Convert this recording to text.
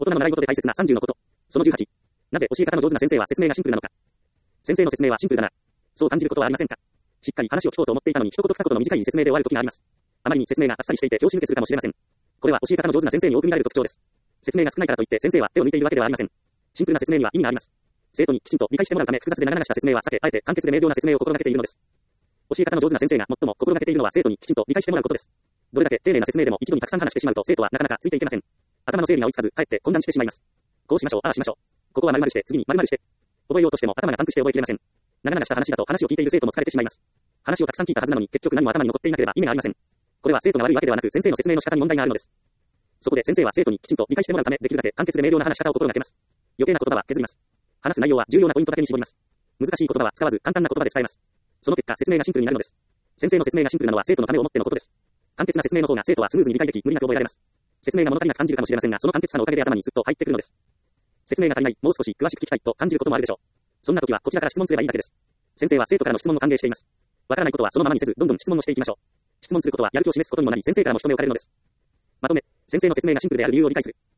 大人の習い事で大切な30のこと。その18。なぜ教え方の上手な先生は説明がシンプルなのか。先生の説明はシンプルだな。そう感じることはありませんか。しっかり話を聞こうと思っていたのに一言二言の短い説明で終わる時があります。あまりに説明があっさりしていて拍子抜けするかもしれません。これは教え方の上手な先生に多く見られる特徴です。説明が少ないからといって先生は手を抜いているわけではありません。シンプルな説明には意味があります。生徒にきちんと理解してもらうため複雑で長々した説明は避け、あえて簡潔で明瞭な説明を心がけているのです。教え方の上手な先生が最も心がけているのは生徒にきちんと理解してもらうことです。どれだけ丁寧な説明でも一度にたくさん話してしまうと生徒はなかなかついていけません。頭の整理が追いつかず、かえって混乱してしまいます。こうしましょう、ああしましょう。ここは〇〇して、次に〇〇して。覚えようとしても頭がパンクして覚えきれません。長々した話だと話を聞いている生徒も疲れてしまいます。話をたくさん聞いたはずなのに結局何も頭に残っていなければ意味がありません。これは生徒が悪いわけではなく先生の説明の仕方に問題があるのです。そこで先生は生徒にきちんと理解してもらうためできるだけ簡潔で明瞭な話し方を心がけます。余計な言葉は削ります。話す内容は重要なポイントだけに絞ります。難しい言葉は使わず簡単な言葉で伝えます。その結果説明がシンプルになるのです。先生の説明がシンプルなのは生徒のためを思ってのことです。簡潔な説明の方が生徒はスムーズに理解でき、無理なく覚えられます。説明が物足りなく感じるかもしれませんが、その簡潔さのおかげで頭にずっと入ってくるのです。説明が足りない、もう少し詳しく聞きたいと感じることもあるでしょう。そんな時はこちらから質問すればいいだけです。先生は生徒からの質問も歓迎しています。わからないことはそのままにせず、どんどん質問もしていきましょう。質問することはやる気を示すことにもなり、先生からも認めを借りるのです。まとめ、先生の説明がシンプルである理由を理解する。